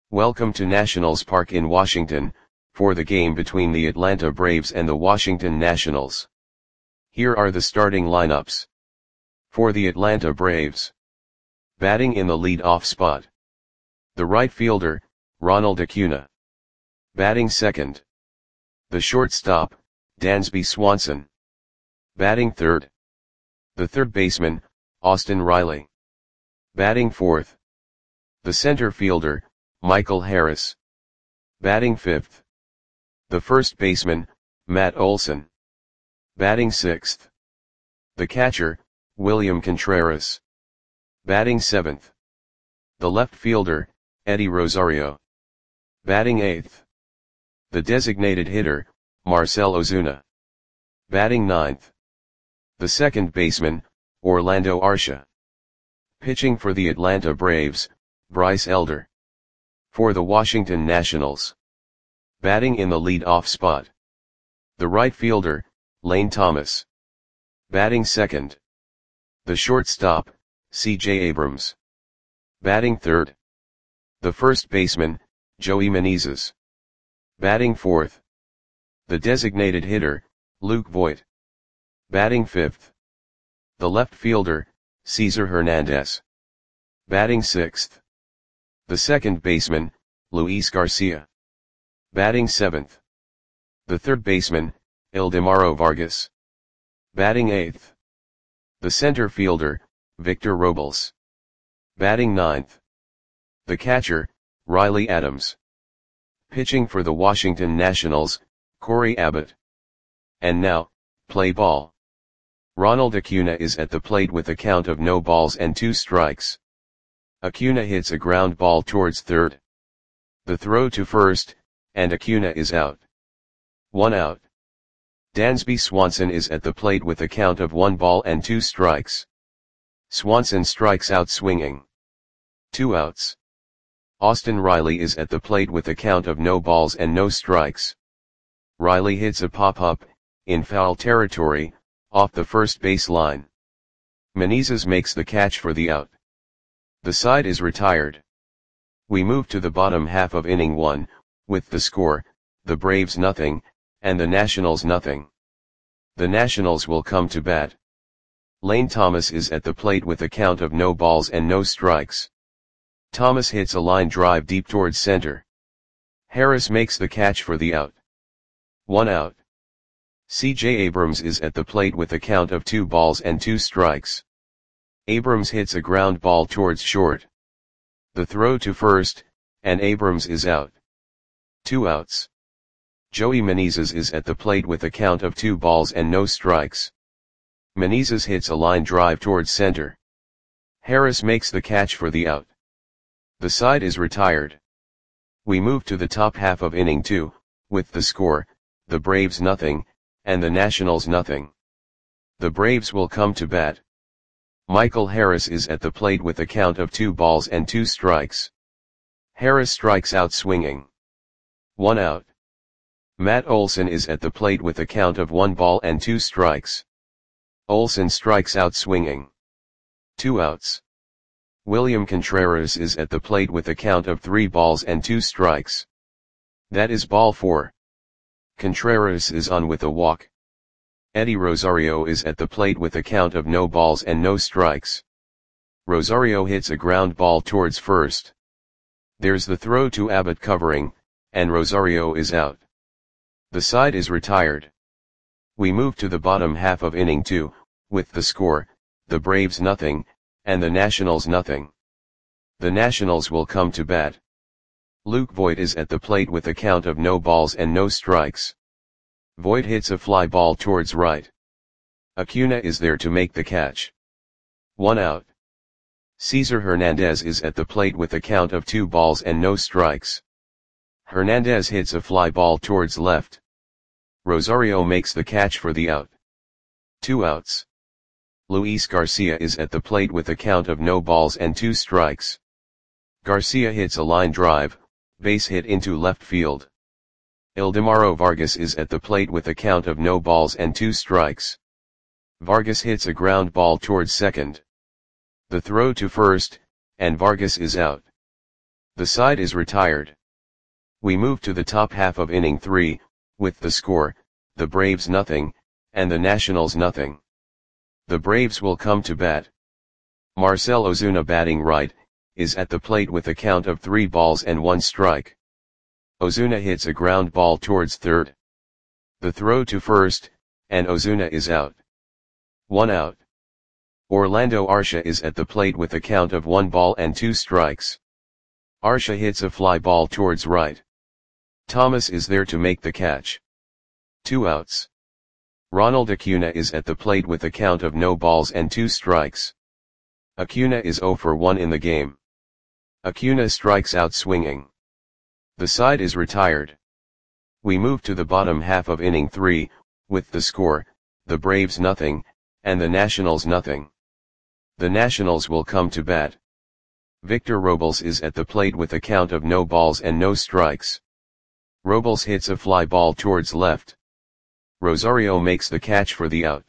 Welcome to Nationals Park in Washington, for the game between the Atlanta Braves and the Washington Nationals. Here are the starting lineups. For the Atlanta Braves. Batting in the lead-off spot. The right fielder, Ronald Acuna. Batting second. The shortstop, Dansby Swanson. Batting third. The third baseman, Austin Riley. Batting fourth. The center fielder, Michael Harris. Batting fifth. The first baseman, Matt Olson. Batting sixth. The catcher, William Contreras. Batting seventh. The left fielder, Eddie Rosario. Batting eighth. The designated hitter, Marcell Ozuna. Batting ninth. The second baseman, Orlando Arcia. Pitching for the Atlanta Braves, Bryce Elder. For the Washington Nationals. Batting in the lead-off spot. The right fielder, Lane Thomas. Batting second. The shortstop, C.J. Abrams. Batting third. The first baseman, Joey Meneses. Batting fourth. The designated hitter, Luke Voit. Batting fifth. The left fielder, Cesar Hernandez. Batting sixth. The second baseman, Luis Garcia. Batting seventh. The third baseman, Ildemaro Vargas. Batting eighth. The center fielder, Victor Robles. Batting ninth. The catcher, Riley Adams. Pitching for the Washington Nationals, Corey Abbott. And now, play ball. Ronald Acuna is at the plate with a count of no balls and 2 strikes. Acuna hits a ground ball towards third. The throw to first, and Acuna is out. 1 out. Dansby Swanson is at the plate with a count of 1 ball and 2 strikes. Swanson strikes out swinging. 2 outs. Austin Riley is at the plate with a count of no balls and no strikes. Riley hits a pop-up, in foul territory, off the first base line. Meneses makes the catch for the out. The side is retired. We move to the bottom half of inning 1, with the score, the Braves nothing, and the Nationals nothing. The Nationals will come to bat. Lane Thomas is at the plate with a count of no balls and no strikes. Thomas hits a line drive deep towards center. Harris makes the catch for the out. 1 out. C.J. Abrams is at the plate with a count of 2 balls and 2 strikes. Abrams hits a ground ball towards short. The throw to first, and Abrams is out. 2 outs. Joey Meneses is at the plate with a count of 2 balls and no strikes. Meneses hits a line drive towards center. Harris makes the catch for the out. The side is retired. We move to the top half of inning 2, with the score, the Braves nothing, and the Nationals nothing. The Braves will come to bat. Michael Harris is at the plate with a count of 2 balls and 2 strikes. Harris strikes out swinging. 1 out. Matt Olson is at the plate with a count of 1 ball and 2 strikes. Olson strikes out swinging. 2 outs. William Contreras is at the plate with a count of 3 balls and 2 strikes. That is ball 4. Contreras is on with a walk. Eddie Rosario is at the plate with a count of no balls and no strikes. Rosario hits a ground ball towards first. There's the throw to Abbott covering, and Rosario is out. The side is retired. We move to the bottom half of inning 2, with the score, the Braves nothing, and the Nationals nothing. The Nationals will come to bat. Luke Voit is at the plate with a count of no balls and no strikes. Voit hits a fly ball towards right. Acuna is there to make the catch. 1 out. Cesar Hernandez is at the plate with a count of 2 balls and no strikes. Hernandez hits a fly ball towards left. Rosario makes the catch for the out. 2 outs. Luis Garcia is at the plate with a count of no balls and 2 strikes. Garcia hits a line drive, base hit into left field. Ildemaro Vargas is at the plate with a count of no balls and 2 strikes. Vargas hits a ground ball towards second. The throw to first, and Vargas is out. The side is retired. We move to the top half of inning 3, with the score, the Braves nothing, and the Nationals nothing. The Braves will come to bat. Marcell Ozuna batting right, is at the plate with a count of 3 balls and 1 strike. Ozuna hits a ground ball towards third. The throw to first, and Ozuna is out. 1 out. Orlando Arcia is at the plate with a count of 1 ball and 2 strikes. Arcia hits a fly ball towards right. Thomas is there to make the catch. 2 outs. Ronald Acuna is at the plate with a count of no balls and 2 strikes. Acuna is 0 for 1 in the game. Acuna strikes out swinging. The side is retired. We move to the bottom half of inning 3, with the score, the Braves nothing, and the Nationals nothing. The Nationals will come to bat. Victor Robles is at the plate with a count of no balls and no strikes. Robles hits a fly ball towards left. Rosario makes the catch for the out.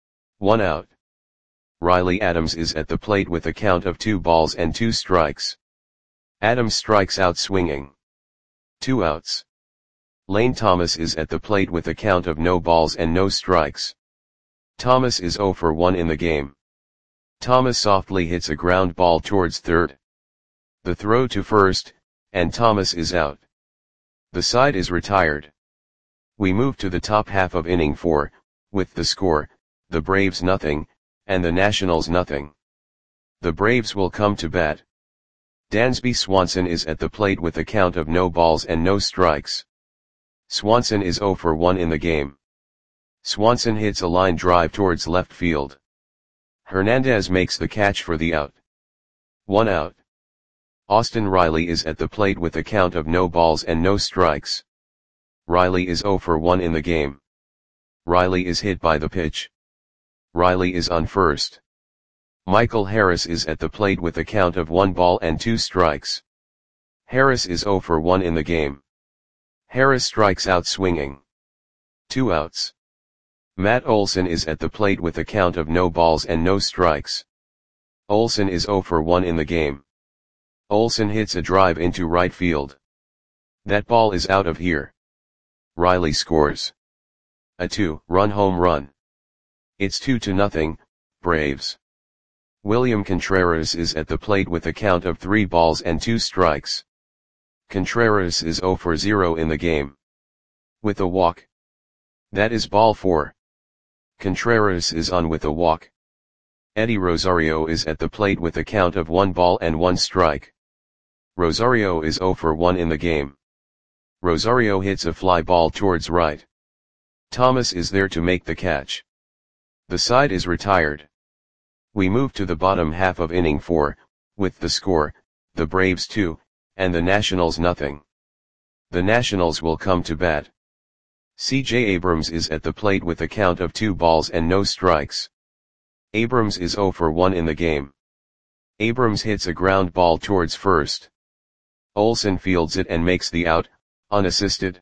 1 out. Riley Adams is at the plate with a count of 2 balls and 2 strikes. Adams strikes out swinging. 2 outs. Lane Thomas is at the plate with a count of no balls and no strikes. Thomas is 0 for 1 in the game. Thomas softly hits a ground ball towards third. The throw to first, and Thomas is out. The side is retired. We move to the top half of inning 4, with the score, the Braves nothing, and the Nationals nothing. The Braves will come to bat. Dansby Swanson is at the plate with a count of no balls and no strikes. Swanson is 0 for 1 in the game. Swanson hits a line drive towards left field. Hernandez makes the catch for the out. 1 out. Austin Riley is at the plate with a count of no balls and no strikes. Riley is 0 for 1 in the game. Riley is hit by the pitch. Riley is on first. Michael Harris is at the plate with a count of 1 ball and 2 strikes. Harris is 0 for 1 in the game. Harris strikes out swinging. 2 outs. Matt Olson is at the plate with a count of no balls and no strikes. Olson is 0 for 1 in the game. Olson hits a drive into right field. That ball is out of here. Riley scores a 2-run home run. It's 2-0, Braves. William Contreras is at the plate with a count of 3 balls and 2 strikes. Contreras is 0 for 0 in the game. With a walk. That is ball 4. Contreras is on with a walk. Eddie Rosario is at the plate with a count of 1 ball and 1 strike. Rosario is 0 for 1 in the game. Rosario hits a fly ball towards right. Thomas is there to make the catch. The side is retired. We move to the bottom half of inning 4, with the score, the Braves 2, and the Nationals nothing. The Nationals will come to bat. C.J. Abrams is at the plate with a count of 2 balls and no strikes. Abrams is 0 for 1 in the game. Abrams hits a ground ball towards first. Olson fields it and makes the out, unassisted.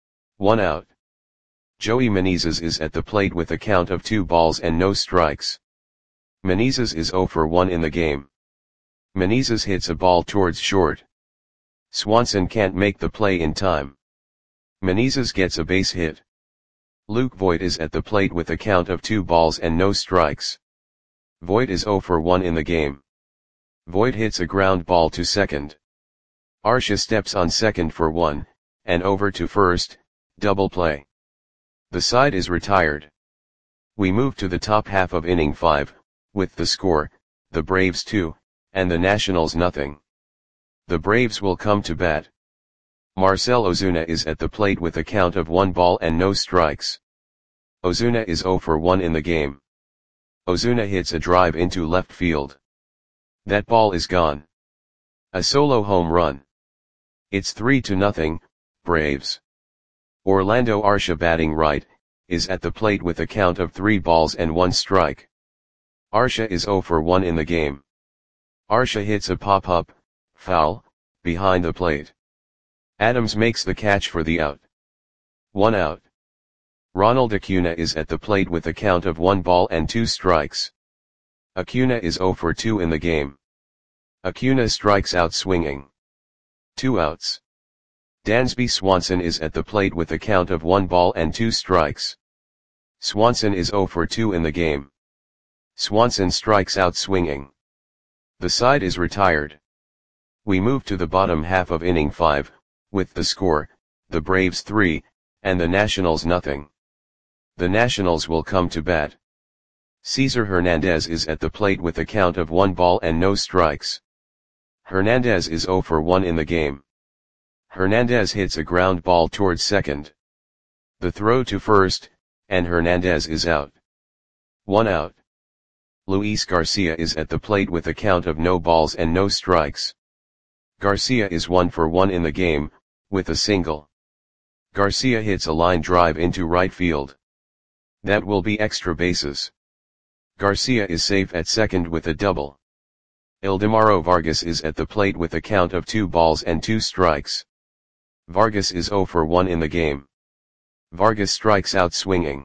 1 out. Joey Menezes is at the plate with a count of 2 balls and no strikes. Menezes is 0 for 1 in the game. Menezes hits a ball towards short. Swanson can't make the play in time. Menezes gets a base hit. Luke Voit is at the plate with a count of 2 balls and no strikes. Voit is 0 for 1 in the game. Voit hits a ground ball to second. Arcia steps on second for 1, and over to first, double play. The side is retired. We move to the top half of inning 5, with the score, the Braves 2, and the Nationals nothing. The Braves will come to bat. Marcell Ozuna is at the plate with a count of 1 ball and no strikes. Ozuna is 0 for 1 in the game. Ozuna hits a drive into left field. That ball is gone. A solo home run. It's 3-0, Braves. Orlando Arcia batting right, is at the plate with a count of 3 balls and 1 strike. Arcia is 0 for 1 in the game. Arcia hits a pop-up, foul, behind the plate. Adams makes the catch for the out. 1 out. Ronald Acuna is at the plate with a count of 1 ball and 2 strikes. Acuna is 0 for 2 in the game. Acuna strikes out swinging. 2 outs. Dansby Swanson is at the plate with a count of 1 ball and 2 strikes. Swanson is 0 for 2 in the game. Swanson strikes out swinging. The side is retired. We move to the bottom half of inning 5, with the score, the Braves 3, and the Nationals nothing. The Nationals will come to bat. Cesar Hernandez is at the plate with a count of 1 ball and no strikes. Hernandez is 0 for 1 in the game. Hernandez hits a ground ball towards second. The throw to first, and Hernandez is out. 1 out. Luis Garcia is at the plate with a count of no balls and no strikes. Garcia is 1 for 1 in the game, with a single. Garcia hits a line drive into right field. That will be extra bases. Garcia is safe at second with a double. Ildemaro Vargas is at the plate with a count of 2 balls and 2 strikes. Vargas is 0 for 1 in the game. Vargas strikes out swinging.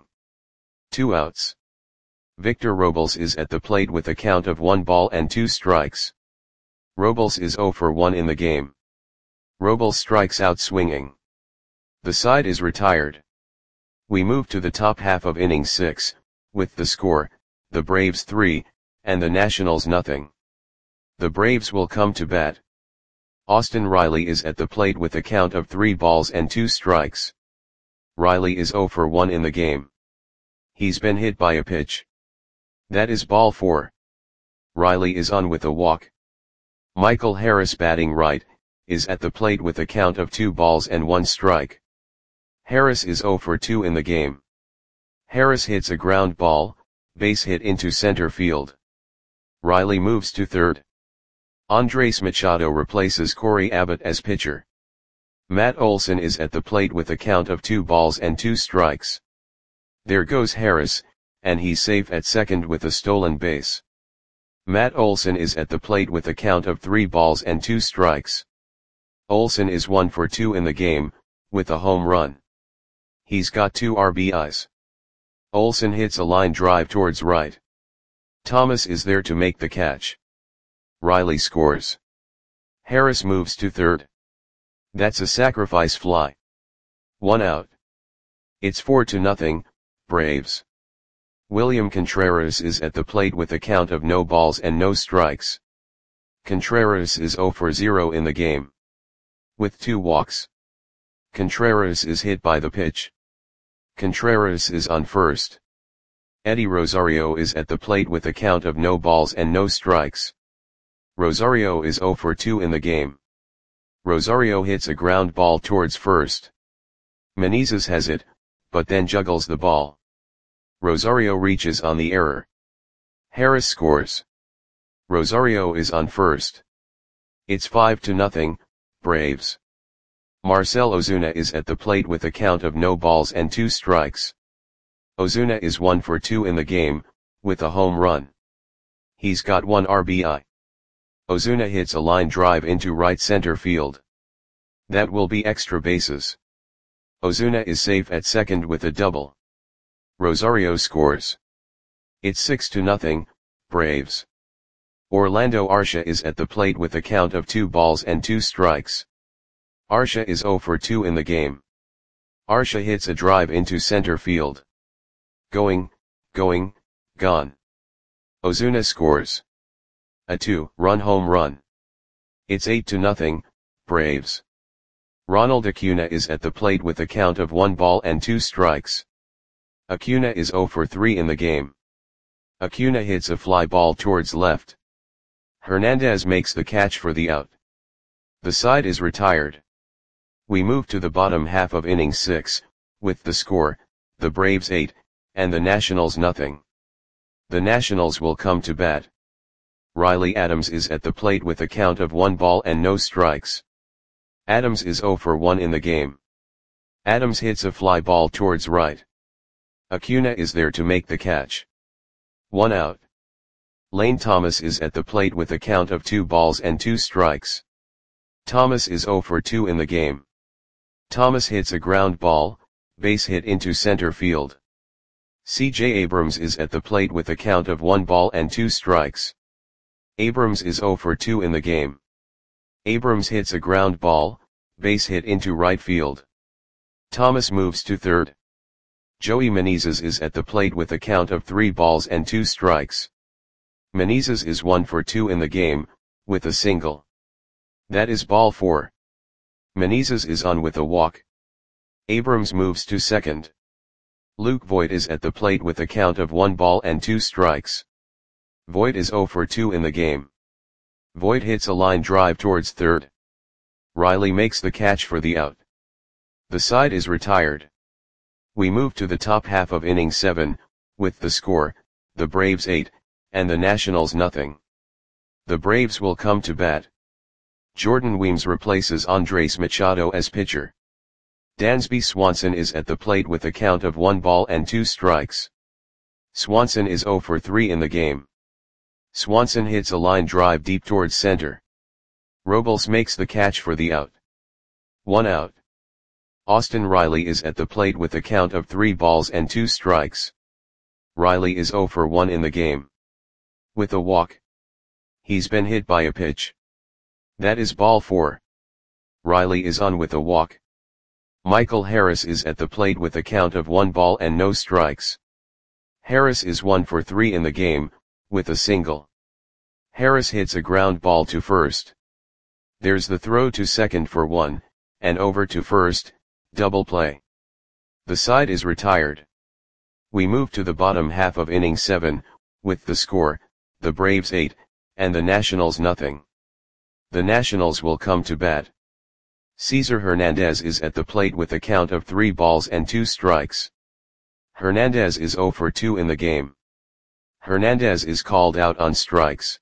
2 outs. Victor Robles is at the plate with a count of 1 ball and 2 strikes. Robles is 0 for 1 in the game. Robles strikes out swinging. The side is retired. We move to the top half of inning 6, with the score, the Braves 3, and the Nationals nothing. The Braves will come to bat. Austin Riley is at the plate with a count of 3 balls and 2 strikes. Riley is 0 for 1 in the game. He's been hit by a pitch. That is ball 4. Riley is on with a walk. Michael Harris, batting right, is at the plate with a count of 2 balls and 1 strike. Harris is 0 for 2 in the game. Harris hits a ground ball, base hit into center field. Riley moves to third. Andres Machado replaces Corey Abbott as pitcher. Matt Olson is at the plate with a count of 2 balls and 2 strikes. There goes Harris, and he's safe at second with a stolen base. Matt Olson is at the plate with a count of 3 balls and 2 strikes. Olson is 1 for 2 in the game, with a home run. He's got 2 RBIs. Olson hits a line drive towards right. Thomas is there to make the catch. Riley scores. Harris moves to third. That's a sacrifice fly. 1 out. It's 4-0, Braves. William Contreras is at the plate with a count of no balls and no strikes. Contreras is 0 for 0 in the game. With 2 walks. Contreras is hit by the pitch. Contreras is on first. Eddie Rosario is at the plate with a count of no balls and no strikes. Rosario is 0 for 2 in the game. Rosario hits a ground ball towards first. Menezes has it, but then juggles the ball. Rosario reaches on the error. Harris scores. Rosario is on first. It's 5-0, Braves. Marcell Ozuna is at the plate with a count of no balls and 2 strikes. Ozuna is 1 for 2 in the game, with a home run. He's got 1 RBI. Ozuna hits a line drive into right center field. That will be extra bases. Ozuna is safe at second with a double. Rosario scores. It's 6-0, Braves. Orlando Arcia is at the plate with a count of 2 balls and 2 strikes. Arcia is 0 for 2 in the game. Arcia hits a drive into center field. Going, gone. Ozuna scores. A 2-run home run. It's 8-0, Braves. Ronald Acuna is at the plate with a count of 1 ball and 2 strikes. Acuna is 0 for 3 in the game. Acuna hits a fly ball towards left. Hernandez makes the catch for the out. The side is retired. We move to the bottom half of inning 6, with the score, the Braves 8, and the Nationals nothing. The Nationals will come to bat. Riley Adams is at the plate with a count of 1 ball and no strikes. Adams is 0 for 1 in the game. Adams hits a fly ball towards right. Acuna is there to make the catch. 1 out. Lane Thomas is at the plate with a count of 2 balls and 2 strikes. Thomas is 0 for 2 in the game. Thomas hits a ground ball, base hit into center field. C.J. Abrams is at the plate with a count of 1 ball and 2 strikes. Abrams is 0 for 2 in the game. Abrams hits a ground ball, base hit into right field. Thomas moves to third. Joey Meneses is at the plate with a count of 3 balls and 2 strikes. Meneses is 1 for 2 in the game, with a single. That is ball 4. Meneses is on with a walk. Abrams moves to second. Luke Voit is at the plate with a count of 1 ball and 2 strikes. Voit is 0 for 2 in the game. Voit hits a line drive towards third. Riley makes the catch for the out. The side is retired. We move to the top half of inning 7, with the score, the Braves 8, and the Nationals nothing. The Braves will come to bat. Jordan Weems replaces Andres Machado as pitcher. Dansby Swanson is at the plate with a count of 1 ball and 2 strikes. Swanson is 0 for 3 in the game. Swanson hits a line drive deep towards center. Robles makes the catch for the out. 1 out. Austin Riley is at the plate with a count of 3 balls and 2 strikes. Riley is 0 for 1 in the game. With a walk. He's been hit by a pitch. That is ball 4. Riley is on with a walk. Michael Harris is at the plate with a count of 1 ball and no strikes. Harris is 1 for 3 in the game, with a single. Harris hits a ground ball to first. There's the throw to second for 1, and over to first, double play. The side is retired. We move to the bottom half of inning 7, with the score, the Braves 8, and the Nationals nothing. The Nationals will come to bat. Cesar Hernandez is at the plate with a count of 3 balls and 2 strikes. Hernandez is 0 for 2 in the game. Hernandez is called out on strikes.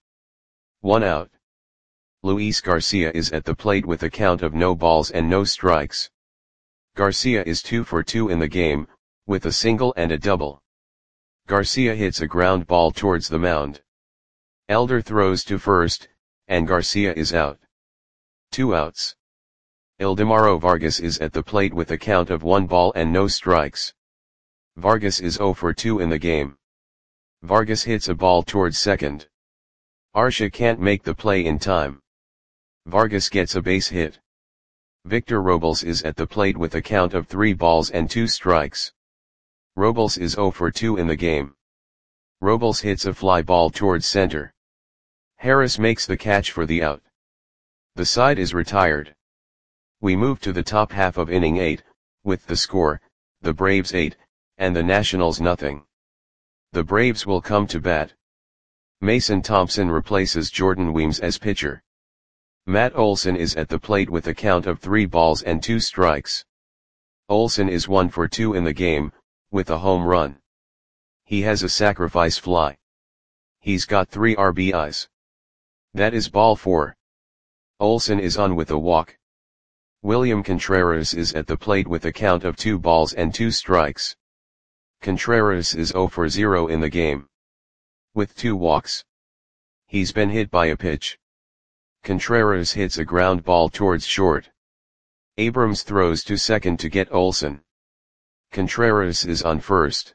1 out. Luis Garcia is at the plate with a count of no balls and no strikes. Garcia is 2 for 2 in the game, with a single and a double. Garcia hits a ground ball towards the mound. Elder throws to first, and Garcia is out. 2 outs. Ildemaro Vargas is at the plate with a count of 1 ball and no strikes. Vargas is 0 for 2 in the game. Vargas hits a ball towards second. Arcia can't make the play in time. Vargas gets a base hit. Victor Robles is at the plate with a count of 3 balls and 2 strikes. Robles is 0 for 2 in the game. Robles hits a fly ball towards center. Harris makes the catch for the out. The side is retired. We move to the top half of inning 8, with the score, the Braves 8, and the Nationals nothing. The Braves will come to bat. Mason Thompson replaces Jordan Weems as pitcher. Matt Olson is at the plate with a count of 3 balls and 2 strikes. Olson is 1 for 2 in the game, with a home run. He has a sacrifice fly. He's got 3 RBIs. That is ball 4. Olson is on with a walk. William Contreras is at the plate with a count of 2 balls and 2 strikes. Contreras is 0 for 0 in the game. With 2 walks. He's been hit by a pitch. Contreras hits a ground ball towards short. Abrams throws to second to get Olson. Contreras is on first.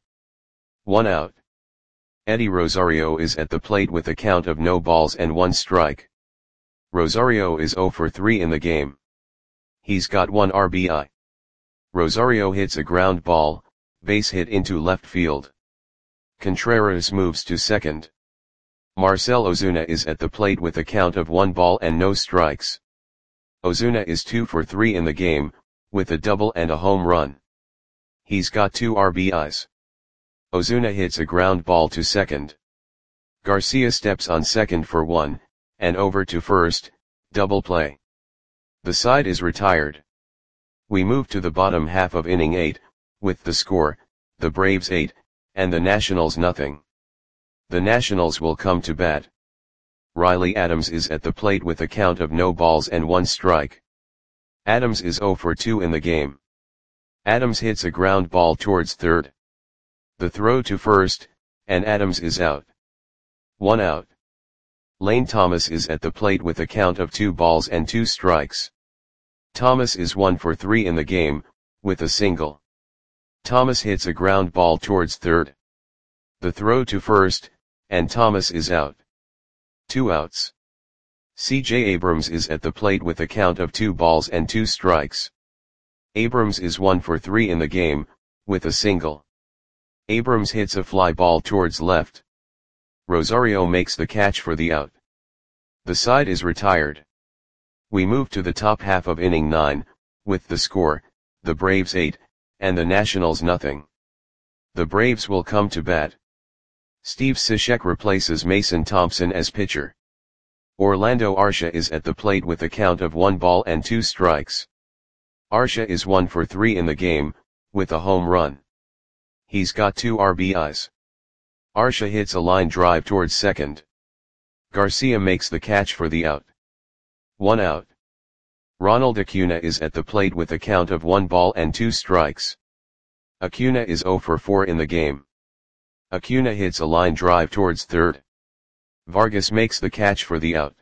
1 out. Eddie Rosario is at the plate with a count of no balls and 1 strike. Rosario is 0 for 3 in the game. He's got 1 RBI. Rosario hits a ground ball, base hit into left field. Contreras moves to second. Marcell Ozuna is at the plate with a count of 1 ball and no strikes. Ozuna is 2 for 3 in the game, with a double and a home run. He's got 2 RBIs. Ozuna hits a ground ball to second. Garcia steps on second for 1, and over to first, double play. The side is retired. We move to the bottom half of inning 8, with the score, the Braves 8, and the Nationals nothing. The Nationals will come to bat. Riley Adams is at the plate with a count of no balls and 1 strike. Adams is 0 for 2 in the game. Adams hits a ground ball towards third. The throw to first, and Adams is out. 1 out. Lane Thomas is at the plate with a count of 2 balls and 2 strikes. Thomas is 1 for 3 in the game, with a single. Thomas hits a ground ball towards third. The throw to first, and Thomas is out. 2 outs. C.J. Abrams is at the plate with a count of 2 balls and 2 strikes. Abrams is 1 for 3 in the game, with a single. Abrams hits a fly ball towards left. Rosario makes the catch for the out. The side is retired. We move to the top half of inning 9, with the score, the Braves 8, and the Nationals nothing. The Braves will come to bat. Steve Cishek replaces Mason Thompson as pitcher. Orlando Arcia is at the plate with a count of 1 ball and 2 strikes. Arcia is 1 for 3 in the game, with a home run. He's got 2 RBIs. Arcia hits a line drive towards second. Garcia makes the catch for the out. 1 out. Ronald Acuna is at the plate with a count of 1 ball and 2 strikes. Acuna is 0 for 4 in the game. Acuna hits a line drive towards third. Vargas makes the catch for the out.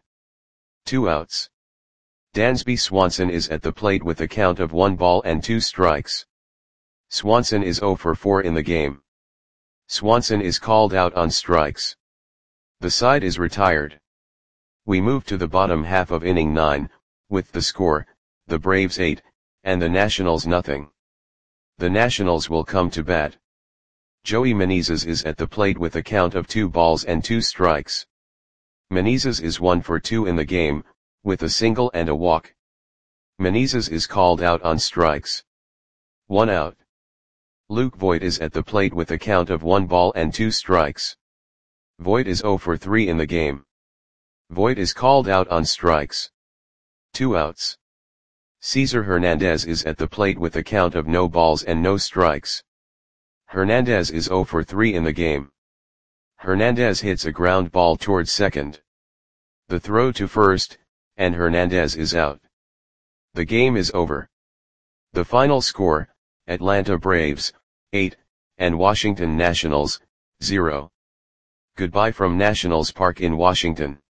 2 outs. Dansby Swanson is at the plate with a count of 1 ball and 2 strikes. Swanson is 0 for 4 in the game. Swanson is called out on strikes. The side is retired. We move to the bottom half of inning 9, with the score, the Braves 8, and the Nationals nothing. The Nationals will come to bat. Joey Menezes is at the plate with a count of 2 balls and 2 strikes. Menezes is 1 for 2 in the game, with a single and a walk. Menezes is called out on strikes. 1 out. Luke Voit is at the plate with a count of 1 ball and 2 strikes. Voit is 0 for 3 in the game. Voit is called out on strikes. 2 outs. Cesar Hernandez is at the plate with a count of no balls and no strikes. Hernandez is 0 for 3 in the game. Hernandez hits a ground ball towards second. The throw to first, and Hernandez is out. The game is over. The final score, Atlanta Braves, 8, and Washington Nationals, 0. Goodbye from Nationals Park in Washington.